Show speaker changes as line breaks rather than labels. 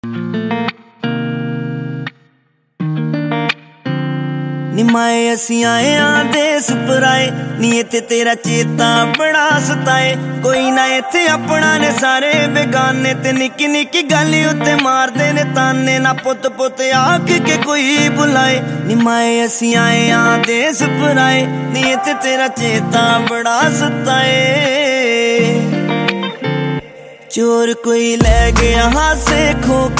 निमाए असी आए आ देस पराए नी इत्थे तेरा चेता बड़ा सताए। कोई ना इत्थे अपना ने सारे बेगाने ते निक्की निक्की गल उत्ते मारदे ने ताने। ना पुत पुत आख के कोई बुलाए। निमाए असी आए आ देस पराए नी इत्थे तेरा चेता बड़ा सताए। चोर कोई ले गया हासे खो